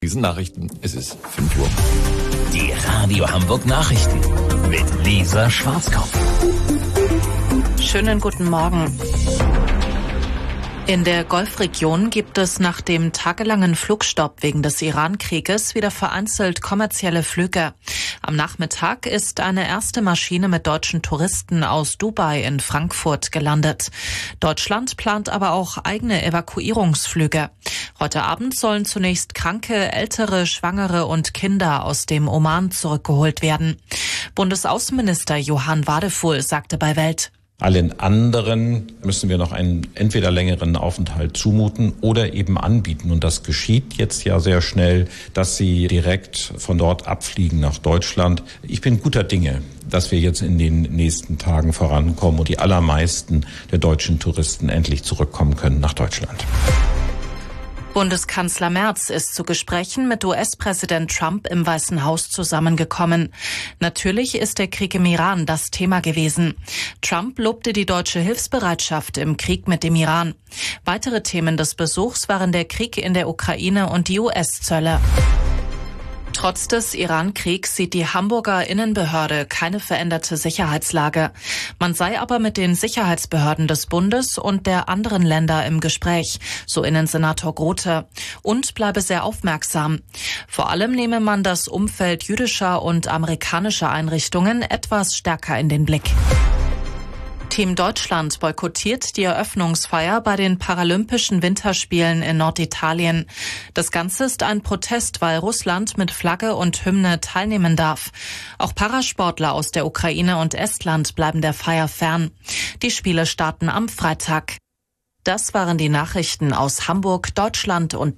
Diesen Nachrichten, es ist 5 Uhr. Die Radio Hamburg Nachrichten mit Lisa Schwarzkopf. Schönen guten Morgen. In der Golfregion gibt es nach dem tagelangen Flugstopp wegen des Iran-Krieges wieder vereinzelt kommerzielle Flüge. Am Nachmittag ist eine erste Maschine mit deutschen Touristen aus Dubai in Frankfurt gelandet. Deutschland plant aber auch eigene Evakuierungsflüge. Heute Abend sollen zunächst Kranke, Ältere, Schwangere und Kinder aus dem Oman zurückgeholt werden. Bundesaußenminister Johann Wadefuhl sagte bei Welt: Allen anderen müssen wir noch einen entweder längeren Aufenthalt zumuten oder eben anbieten. Und das geschieht jetzt ja sehr schnell, dass sie direkt von dort abfliegen nach Deutschland. Ich bin guter Dinge, dass wir jetzt in den nächsten Tagen vorankommen und die allermeisten der deutschen Touristen endlich zurückkommen können nach Deutschland. Bundeskanzler Merz ist zu Gesprächen mit US-Präsident Trump im Weißen Haus zusammengekommen. Natürlich ist der Krieg im Iran das Thema gewesen. Trump lobte die deutsche Hilfsbereitschaft im Krieg mit dem Iran. Weitere Themen des Besuchs waren der Krieg in der Ukraine und die US-Zölle. Trotz des Iran-Kriegs sieht die Hamburger Innenbehörde keine veränderte Sicherheitslage. Man sei aber mit den Sicherheitsbehörden des Bundes und der anderen Länder im Gespräch, so Innensenator Grote, und bleibe sehr aufmerksam. Vor allem nehme man das Umfeld jüdischer und amerikanischer Einrichtungen etwas stärker in den Blick. Team Deutschland boykottiert die Eröffnungsfeier bei den Paralympischen Winterspielen in Norditalien. Das Ganze ist ein Protest, weil Russland mit Flagge und Hymne teilnehmen darf. Auch Parasportler aus der Ukraine und Estland bleiben der Feier fern. Die Spiele starten am Freitag. Das waren die Nachrichten aus Hamburg, Deutschland und